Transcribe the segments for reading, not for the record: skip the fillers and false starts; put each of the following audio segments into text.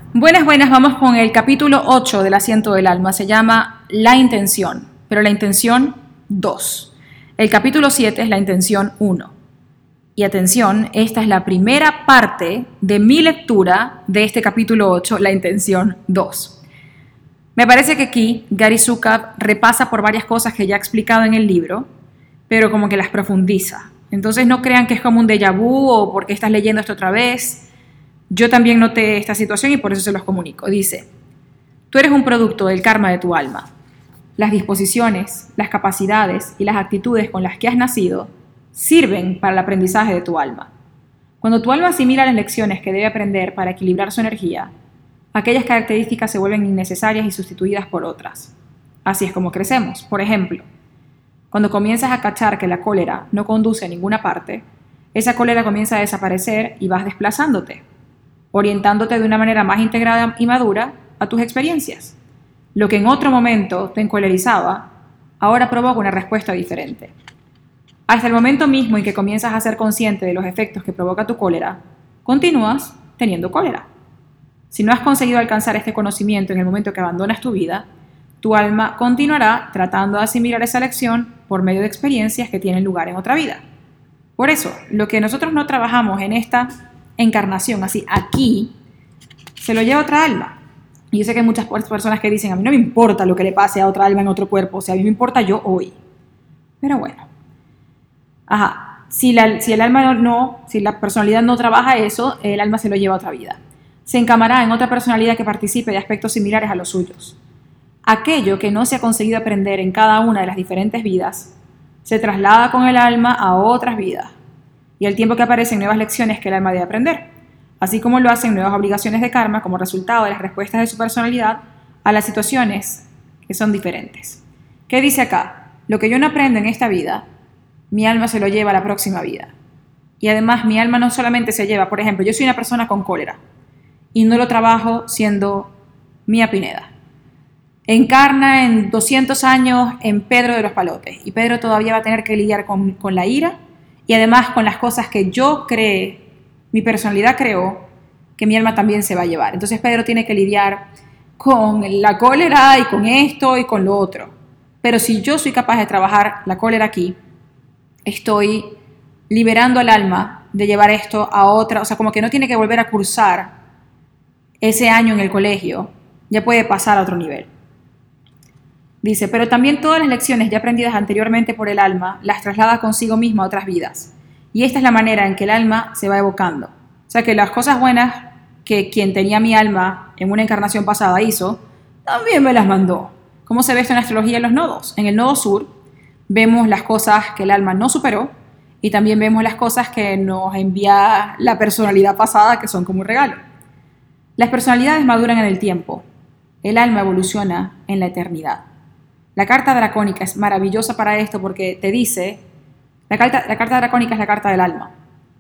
Buenas, buenas, vamos con el capítulo 8 del Asiento del Alma. Se llama La Intención, pero la Intención 2. El capítulo 7 es la Intención 1. Y atención, esta es la primera parte de mi lectura de este capítulo 8, la Intención 2. Me parece que aquí Gary Zukav repasa por varias cosas que ya he explicado en el libro, pero como que las profundiza. Entonces no crean que es como un déjà vu o porque estás leyendo esto otra vez. Yo también noté esta situación y por eso se los comunico. Dice, tú eres un producto del karma de tu alma. Las disposiciones, las capacidades y las actitudes con las que has nacido sirven para el aprendizaje de tu alma. Cuando tu alma asimila las lecciones que debe aprender para equilibrar su energía, aquellas características se vuelven innecesarias y sustituidas por otras. Así es como crecemos. Por ejemplo, cuando comienzas a cachar que la cólera no conduce a ninguna parte, esa cólera comienza a desaparecer y vas desplazándote, orientándote de una manera más integrada y madura a tus experiencias. Lo que en otro momento te encolerizaba, ahora provoca una respuesta diferente. Hasta el momento mismo en que comienzas a ser consciente de los efectos que provoca tu cólera, continúas teniendo cólera. Si no has conseguido alcanzar este conocimiento en el momento que abandonas tu vida, tu alma continuará tratando de asimilar esa lección por medio de experiencias que tienen lugar en otra vida. Por eso, lo que nosotros no trabajamos en esta encarnación, así aquí, se lo lleva otra alma. Y yo sé que hay muchas personas que dicen, a mí no me importa lo que le pase a otra alma en otro cuerpo, o sea, a mí me importa yo hoy. Pero bueno, si la personalidad no trabaja eso, el alma se lo lleva a otra vida. Se encamará en otra personalidad que participe de aspectos similares a los suyos. Aquello que no se ha conseguido aprender en cada una de las diferentes vidas, se traslada con el alma a otras vidas. Y al tiempo que aparecen nuevas lecciones que el alma debe aprender, así como lo hacen nuevas obligaciones de karma como resultado de las respuestas de su personalidad a las situaciones que son diferentes. ¿Qué dice acá? Lo que yo no aprendo en esta vida, mi alma se lo lleva a la próxima vida. Y además mi alma no solamente se lleva, por ejemplo, yo soy una persona con cólera y no lo trabajo siendo Mía Pineda. Encarna en 200 años en Pedro de los Palotes y Pedro todavía va a tener que lidiar con la ira y además con las cosas que yo creé, mi personalidad creó, que mi alma también se va a llevar. Entonces Pedro tiene que lidiar con la cólera y con esto y con lo otro. Pero si yo soy capaz de trabajar la cólera aquí, estoy liberando al alma de llevar esto a otra, o sea, como que no tiene que volver a cursar ese año en el colegio, ya puede pasar a otro nivel. Dice, pero también todas las lecciones ya aprendidas anteriormente por el alma las traslada consigo misma a otras vidas. Y esta es la manera en que el alma se va evocando. O sea que las cosas buenas que quien tenía mi alma en una encarnación pasada hizo, también me las mandó. ¿Cómo se ve esto en la astrología en los nodos? En el nodo sur vemos las cosas que el alma no superó y también vemos las cosas que nos envía la personalidad pasada, que son como un regalo. Las personalidades maduran en el tiempo. El alma evoluciona en la eternidad. La carta dracónica es maravillosa para esto porque te dice, la carta dracónica es la carta del alma.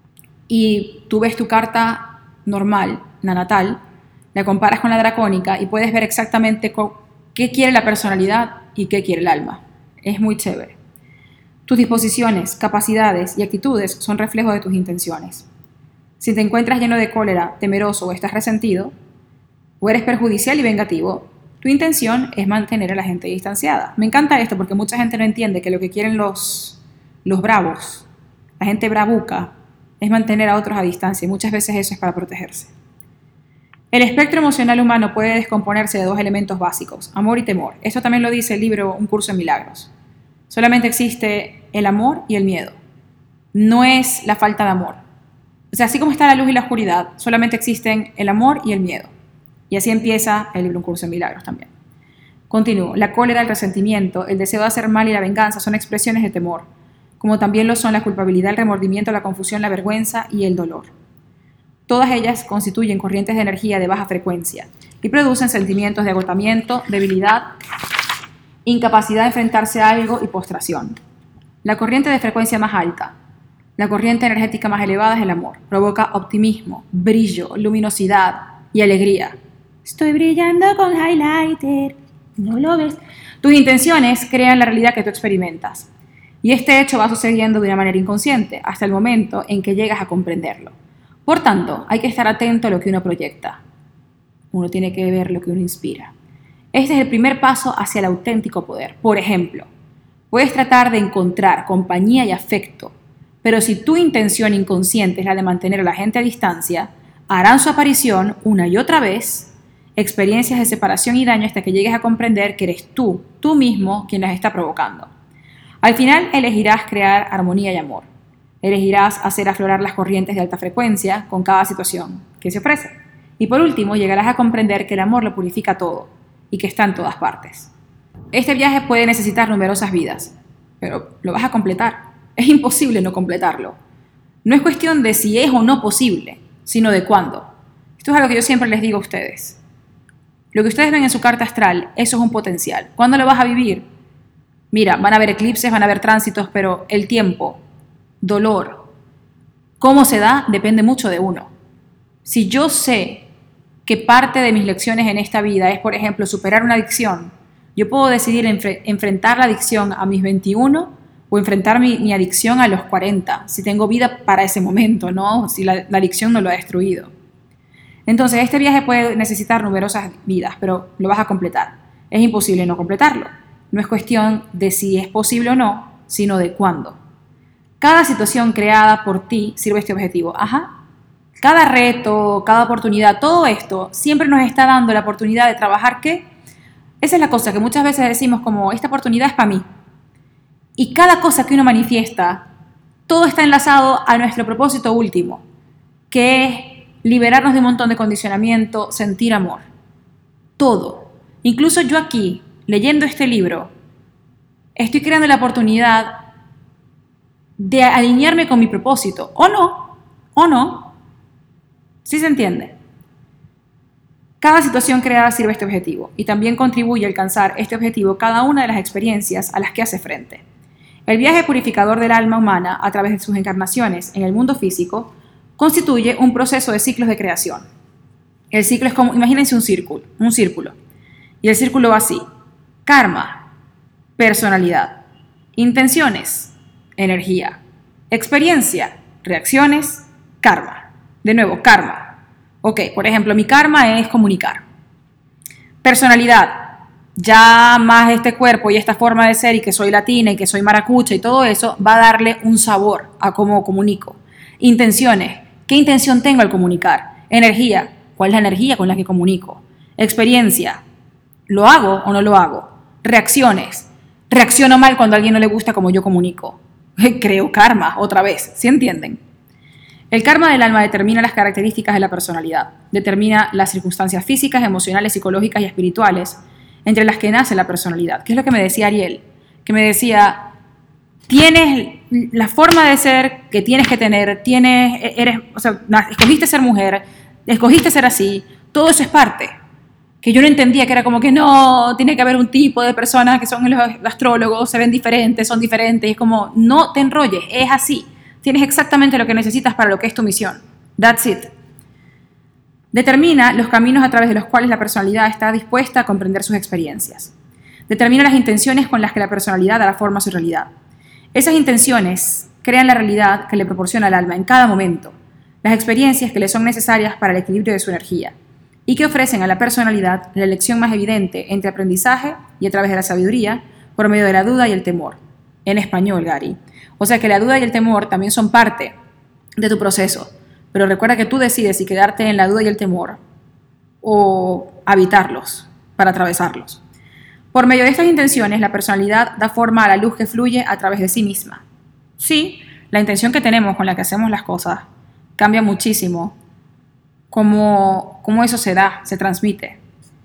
Y tú ves tu carta normal, la natal, la comparas con la dracónica y puedes ver exactamente qué quiere la personalidad y qué quiere el alma. Es muy chévere. Tus disposiciones, capacidades y actitudes son reflejo de tus intenciones. Si te encuentras lleno de cólera, temeroso o estás resentido, o eres perjudicial y vengativo, tu intención es mantener a la gente distanciada. Me encanta esto porque mucha gente no entiende que lo que quieren los bravos, la gente bravuca, es mantener a otros a distancia y muchas veces eso es para protegerse. El espectro emocional humano puede descomponerse de dos elementos básicos, amor y temor. Esto también lo dice el libro Un Curso en Milagros. Solamente existe el amor y el miedo. No es la falta de amor. O sea, así como está la luz y la oscuridad, solamente existen el amor y el miedo. Y así empieza el libro Un Curso en Milagros también. Continúo. La cólera, el resentimiento, el deseo de hacer mal y la venganza son expresiones de temor, como también lo son la culpabilidad, el remordimiento, la confusión, la vergüenza y el dolor. Todas ellas constituyen corrientes de energía de baja frecuencia y producen sentimientos de agotamiento, debilidad, incapacidad de enfrentarse a algo y postración. La corriente de frecuencia más alta, la corriente energética más elevada es el amor. Provoca optimismo, brillo, luminosidad y alegría. Estoy brillando con highlighter, ¿no lo ves? Tus intenciones crean la realidad que tú experimentas. Y este hecho va sucediendo de una manera inconsciente hasta el momento en que llegas a comprenderlo. Por tanto, hay que estar atento a lo que uno proyecta. uno tiene que ver lo que uno inspira. Este es el primer paso hacia el auténtico poder. Por ejemplo, puedes tratar de encontrar compañía y afecto, pero si tu intención inconsciente es la de mantener a la gente a distancia, harán su aparición una y otra vez, experiencias de separación y daño hasta que llegues a comprender que eres tú mismo, quien las está provocando. Al final elegirás crear armonía y amor. Elegirás hacer aflorar las corrientes de alta frecuencia con cada situación que se ofrece. Y por último, llegarás a comprender que el amor lo purifica todo y que está en todas partes. Este viaje puede necesitar numerosas vidas, pero lo vas a completar. Es imposible no completarlo. No es cuestión de si es o no posible, sino de cuándo. Esto es algo que yo siempre les digo a ustedes. Lo que ustedes ven en su carta astral, eso es un potencial. ¿Cuándo lo vas a vivir? Mira, van a haber eclipses, van a haber tránsitos, pero el tiempo, dolor, cómo se da, depende mucho de uno. Si yo sé que parte de mis lecciones en esta vida es, por ejemplo, superar una adicción, yo puedo decidir enfrentar la adicción a mis 21 o enfrentar mi adicción a los 40, si tengo vida para ese momento, ¿no? Si la adicción no lo ha destruido. Entonces, este viaje puede necesitar numerosas vidas, pero lo vas a completar. Es imposible no completarlo. No es cuestión de si es posible o no, sino de cuándo. Cada situación creada por ti sirve este objetivo. Cada reto, cada oportunidad, todo esto siempre nos está dando la oportunidad de trabajar ¿qué? Esa es la cosa que muchas veces decimos como, esta oportunidad es para mí. Y cada cosa que uno manifiesta, todo está enlazado a nuestro propósito último, que es liberarnos de un montón de condicionamiento, sentir amor. Todo. Incluso yo aquí, leyendo este libro, estoy creando la oportunidad de alinearme con mi propósito. ¿O no? ¿Sí se entiende? Cada situación creada sirve a este objetivo y también contribuye a alcanzar este objetivo cada una de las experiencias a las que hace frente. El viaje purificador del alma humana a través de sus encarnaciones en el mundo físico constituye un proceso de ciclos de creación. El ciclo es como, imagínense un círculo. Y el círculo va así: karma, personalidad, intenciones, energía, experiencia, reacciones, karma. De nuevo, karma. Ok, por ejemplo, mi karma es comunicar. Personalidad, ya más este cuerpo y esta forma de ser y que soy latina y que soy maracucha y todo eso va a darle un sabor a cómo comunico. Intenciones, ¿qué intención tengo al comunicar? Energía, ¿cuál es la energía con la que comunico? Experiencia, ¿lo hago o no lo hago? Reacciones, reacciono mal cuando a alguien no le gusta como yo comunico. Creo karma, otra vez, ¿sí entienden? El karma del alma determina las características de la personalidad, determina las circunstancias físicas, emocionales, psicológicas y espirituales entre las que nace la personalidad. ¿Qué es lo que me decía Ariel? Que me decía, tienes la forma de ser que tienes que tener, escogiste ser mujer, escogiste ser así, todo eso es parte. Que yo no entendía, que era como que no, tiene que haber un tipo de personas que son los astrólogos, se ven diferentes, son diferentes, y es como, no te enrolles, es así. Tienes exactamente lo que necesitas para lo que es tu misión. That's it. Determina los caminos a través de los cuales la personalidad está dispuesta a comprender sus experiencias. Determina las intenciones con las que la personalidad dará forma a su realidad. Esas intenciones crean la realidad que le proporciona al alma en cada momento, las experiencias que le son necesarias para el equilibrio de su energía y que ofrecen a la personalidad la elección más evidente entre aprendizaje y a través de la sabiduría por medio de la duda y el temor. En español, Gary. O sea que la duda y el temor también son parte de tu proceso, pero recuerda que tú decides si quedarte en la duda y el temor o habitarlos para atravesarlos. Por medio de estas intenciones, la personalidad da forma a la luz que fluye a través de sí misma. Sí, la intención que tenemos con la que hacemos las cosas cambia muchísimo cómo eso se da, se transmite.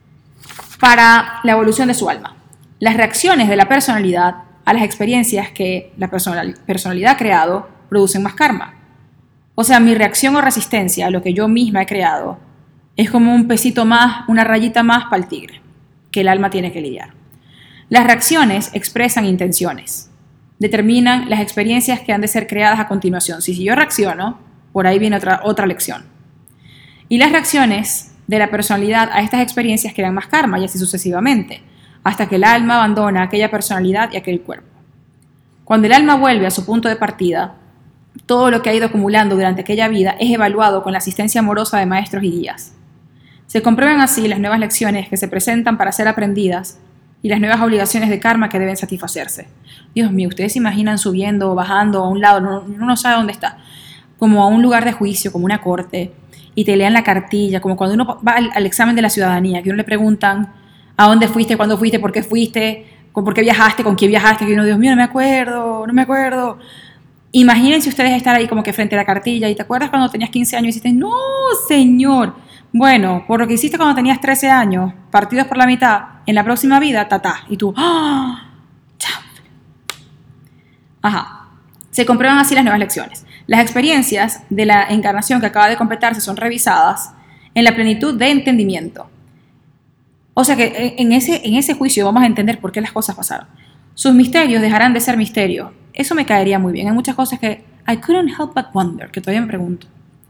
Para la evolución de su alma, las reacciones de la personalidad a las experiencias que la personalidad ha creado producen más karma. O sea, mi reacción o resistencia a lo que yo misma he creado es como un pesito más, una rayita más para el tigre, que el alma tiene que lidiar. Las reacciones expresan intenciones, determinan las experiencias que han de ser creadas a continuación. Si yo reacciono, por ahí viene otra lección. Y las reacciones de la personalidad a estas experiencias crean más karma y así sucesivamente, hasta que el alma abandona aquella personalidad y aquel cuerpo. Cuando el alma vuelve a su punto de partida, todo lo que ha ido acumulando durante aquella vida es evaluado con la asistencia amorosa de maestros y guías. Se comprueban así las nuevas lecciones que se presentan para ser aprendidas y las nuevas obligaciones de karma que deben satisfacerse. Dios mío, ustedes se imaginan subiendo o bajando a un lado, uno no sabe dónde está, como a un lugar de juicio, como una corte, y te lean la cartilla, como cuando uno va al examen de la ciudadanía, que uno le preguntan a dónde fuiste, cuándo fuiste, por qué fuiste, por qué viajaste, con quién viajaste, que uno, Dios mío, no me acuerdo. Imagínense ustedes estar ahí como que frente a la cartilla, y te acuerdas cuando tenías 15 años y dijiste, no, señor, bueno, por lo que hiciste cuando tenías 13 años, partidos por la mitad, en la próxima vida, y tú, ¡ah! ¡Chao! Ajá. Se comprueban así las nuevas lecciones. Las experiencias de la encarnación que acaba de completarse son revisadas en la plenitud de entendimiento. O sea que en ese juicio vamos a entender por qué las cosas pasaron. Sus misterios dejarán de ser misterios. Eso me caería muy bien. Hay muchas cosas que I couldn't help but wonder, que todavía me pregunto.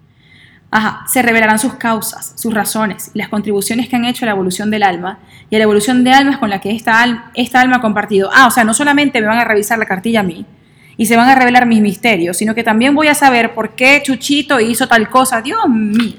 Ajá, se revelarán sus causas, sus razones y las contribuciones que han hecho a la evolución del alma y a la evolución de almas con la que esta alma ha compartido. O sea, no solamente me van a revisar la cartilla a mí y se van a revelar mis misterios, sino que también voy a saber por qué Chuchito hizo tal cosa. Dios mío.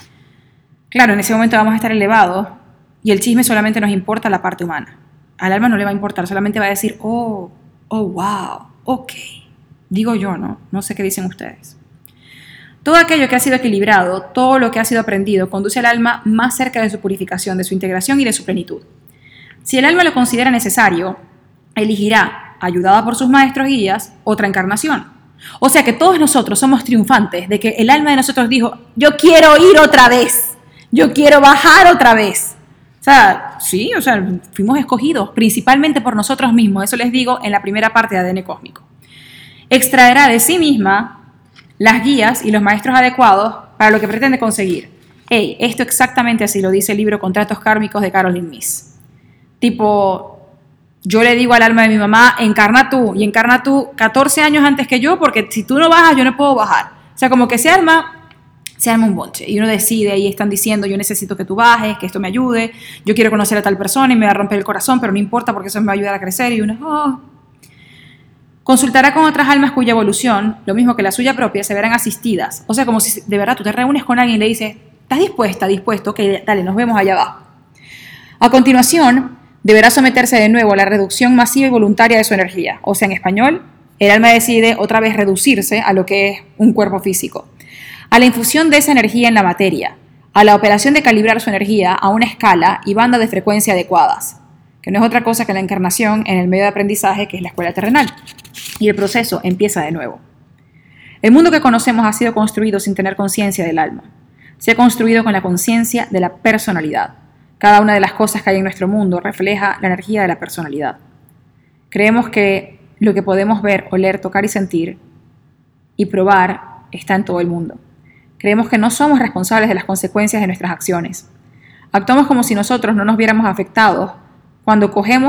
Claro, en ese momento vamos a estar elevados y el chisme solamente nos importa la parte humana. Al alma no le va a importar, solamente va a decir, oh, wow, ok. Digo yo, ¿no? No sé qué dicen ustedes. Todo aquello que ha sido equilibrado, todo lo que ha sido aprendido, conduce al alma más cerca de su purificación, de su integración y de su plenitud. Si el alma lo considera necesario, elegirá, ayudada por sus maestros y guías, otra encarnación. O sea que todos nosotros somos triunfantes de que el alma de nosotros dijo, yo quiero ir otra vez, yo quiero bajar otra vez. O sea, sí, fuimos escogidos principalmente por nosotros mismos, eso les digo en la primera parte de ADN Cósmico. Extraerá de sí misma las guías y los maestros adecuados para lo que pretende conseguir. Esto exactamente así lo dice el libro Contratos Kármicos de Caroline Myss. Tipo, yo le digo al alma de mi mamá, encarna tú 14 años antes que yo, porque si tú no bajas, yo no puedo bajar. O sea, como que se arma un bonche y uno decide, y están diciendo, yo necesito que tú bajes, que esto me ayude, yo quiero conocer a tal persona y me va a romper el corazón, pero no importa porque eso me va a ayudar a crecer, y uno, Consultará con otras almas cuya evolución, lo mismo que la suya propia, se verán asistidas. O sea, como si de verdad tú te reúnes con alguien y le dices, ¿estás dispuesto? Ok, dale, nos vemos allá abajo. A continuación, deberá someterse de nuevo a la reducción masiva y voluntaria de su energía. O sea, en español, el alma decide otra vez reducirse a lo que es un cuerpo físico. A la infusión de esa energía en la materia, a la operación de calibrar su energía a una escala y banda de frecuencia adecuadas, que no es otra cosa que la encarnación en el medio de aprendizaje, que es la escuela terrenal. Y el proceso empieza de nuevo. El mundo que conocemos ha sido construido sin tener conciencia del alma. Se ha construido con la conciencia de la personalidad. Cada una de las cosas que hay en nuestro mundo refleja la energía de la personalidad. Creemos que lo que podemos ver, oler, tocar y sentir y probar está en todo el mundo. Creemos que no somos responsables de las consecuencias de nuestras acciones. Actuamos como si nosotros no nos viéramos afectados cuando cogemos.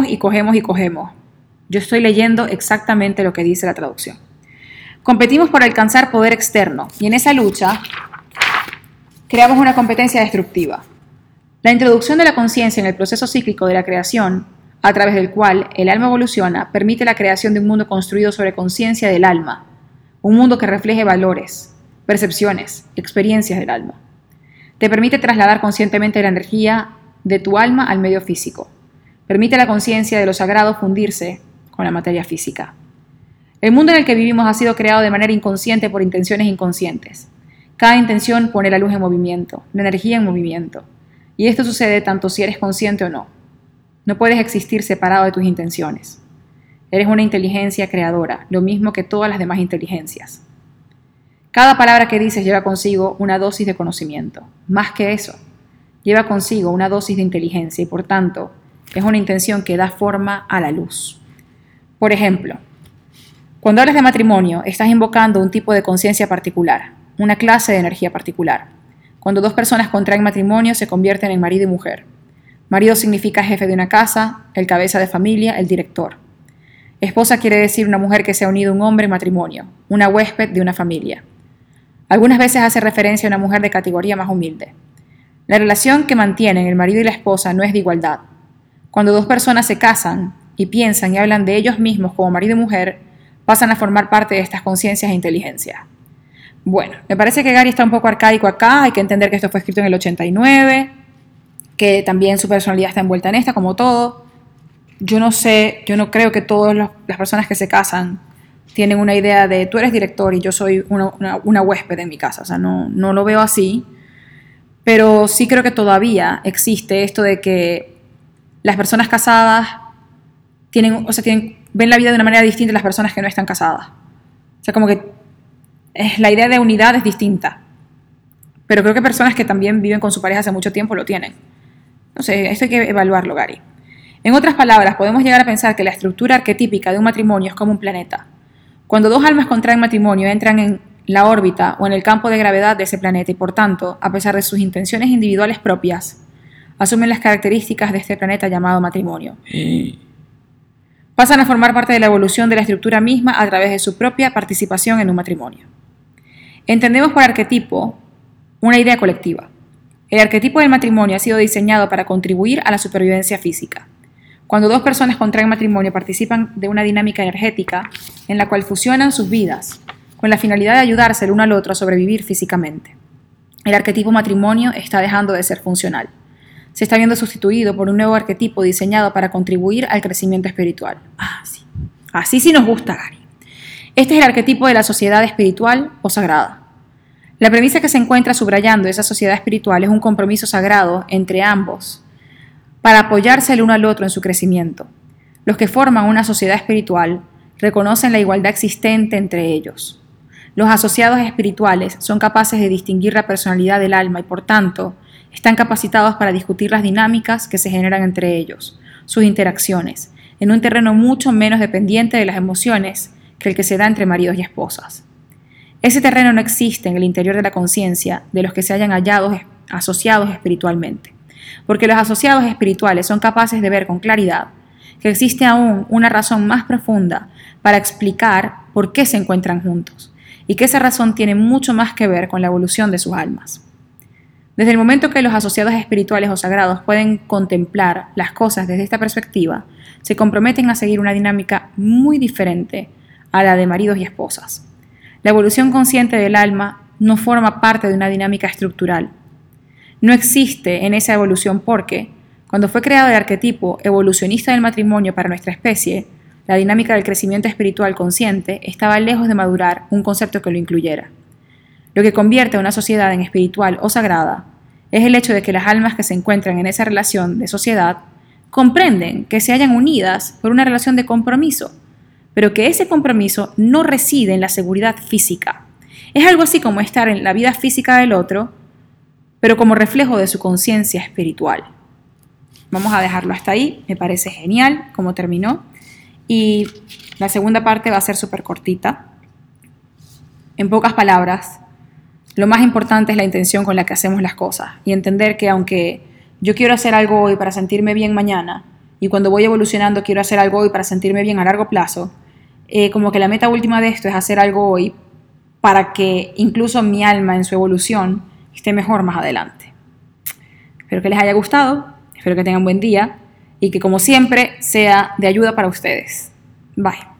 Yo estoy leyendo exactamente lo que dice la traducción. Competimos por alcanzar poder externo y en esa lucha creamos una competencia destructiva. La introducción de la conciencia en el proceso cíclico de la creación, a través del cual el alma evoluciona, permite la creación de un mundo construido sobre conciencia del alma, un mundo que refleje valores, percepciones, experiencias del alma. Te permite trasladar conscientemente la energía de tu alma al medio físico. Permite a la conciencia de lo sagrado fundirse con la materia física. El mundo en el que vivimos ha sido creado de manera inconsciente por intenciones inconscientes. Cada intención pone la luz en movimiento, la energía en movimiento. Y esto sucede tanto si eres consciente o no. No puedes existir separado de tus intenciones. Eres una inteligencia creadora, lo mismo que todas las demás inteligencias. Cada palabra que dices lleva consigo una dosis de conocimiento. Más que eso, lleva consigo una dosis de inteligencia y por tanto es una intención que da forma a la luz. Por ejemplo, cuando hablas de matrimonio, estás invocando un tipo de conciencia particular, una clase de energía particular. Cuando dos personas contraen matrimonio, se convierten en marido y mujer. Marido significa jefe de una casa, el cabeza de familia, el director. Esposa quiere decir una mujer que se ha unido a un hombre en matrimonio, una huésped de una familia. Algunas veces hace referencia a una mujer de categoría más humilde. La relación que mantienen el marido y la esposa no es de igualdad. Cuando dos personas se casan y piensan y hablan de ellos mismos como marido y mujer, pasan a formar parte de estas conciencias e inteligencias. Bueno, me parece que Gary está un poco arcaico acá, hay que entender que esto fue escrito en el 89. que también su personalidad está envuelta en esta, como todo. Yo no creo que todas las personas que se casan tienen una idea de tú eres director y yo soy una huésped en mi casa. O sea, no lo veo así. Pero sí creo que todavía existe esto de que las personas casadas ven la vida de una manera distinta a las personas que no están casadas. O sea, como que la idea de unidad es distinta. Pero creo que personas que también viven con su pareja hace mucho tiempo lo tienen. No sé, esto hay que evaluarlo, Gary. En otras palabras, podemos llegar a pensar que la estructura arquetípica de un matrimonio es como un planeta. Cuando dos almas contraen matrimonio, entran en la órbita o en el campo de gravedad de ese planeta y, por tanto, a pesar de sus intenciones individuales propias, asumen las características de este planeta llamado matrimonio. Pasan a formar parte de la evolución de la estructura misma a través de su propia participación en un matrimonio. Entendemos por arquetipo una idea colectiva. El arquetipo del matrimonio ha sido diseñado para contribuir a la supervivencia física. Cuando dos personas contraen matrimonio, participan de una dinámica energética en la cual fusionan sus vidas con la finalidad de ayudarse el uno al otro a sobrevivir físicamente. El arquetipo matrimonio está dejando de ser funcional. Se está viendo sustituido por un nuevo arquetipo diseñado para contribuir al crecimiento espiritual. Sí. Así sí nos gusta, Gary. Este es el arquetipo de la sociedad espiritual o sagrada. La premisa que se encuentra subrayando esa sociedad espiritual es un compromiso sagrado entre ambos para apoyarse el uno al otro en su crecimiento. Los que forman una sociedad espiritual reconocen la igualdad existente entre ellos. Los asociados espirituales son capaces de distinguir la personalidad del alma y, por tanto, están capacitados para discutir las dinámicas que se generan entre ellos, sus interacciones, en un terreno mucho menos dependiente de las emociones que el que se da entre maridos y esposas. Ese terreno no existe en el interior de la conciencia de los que se hayan hallado asociados espiritualmente, porque los asociados espirituales son capaces de ver con claridad que existe aún una razón más profunda para explicar por qué se encuentran juntos, y que esa razón tiene mucho más que ver con la evolución de sus almas. Desde el momento que los asociados espirituales o sagrados pueden contemplar las cosas desde esta perspectiva, se comprometen a seguir una dinámica muy diferente a la de maridos y esposas. La evolución consciente del alma no forma parte de una dinámica estructural. No existe en esa evolución porque, cuando fue creado el arquetipo evolucionista del matrimonio para nuestra especie, la dinámica del crecimiento espiritual consciente estaba lejos de madurar un concepto que lo incluyera. Lo que convierte a una sociedad en espiritual o sagrada es el hecho de que las almas que se encuentran en esa relación de sociedad comprenden que se hallan unidas por una relación de compromiso, pero que ese compromiso no reside en la seguridad física. Es algo así como estar en la vida física del otro, pero como reflejo de su conciencia espiritual. Vamos a dejarlo hasta ahí, me parece genial cómo terminó. Y la segunda parte va a ser súper cortita. En pocas palabras, lo más importante es la intención con la que hacemos las cosas y entender que aunque yo quiero hacer algo hoy para sentirme bien mañana y cuando voy evolucionando quiero hacer algo hoy para sentirme bien a largo plazo, como que la meta última de esto es hacer algo hoy para que incluso mi alma en su evolución esté mejor más adelante. Espero que les haya gustado, espero que tengan buen día y que como siempre sea de ayuda para ustedes. Bye.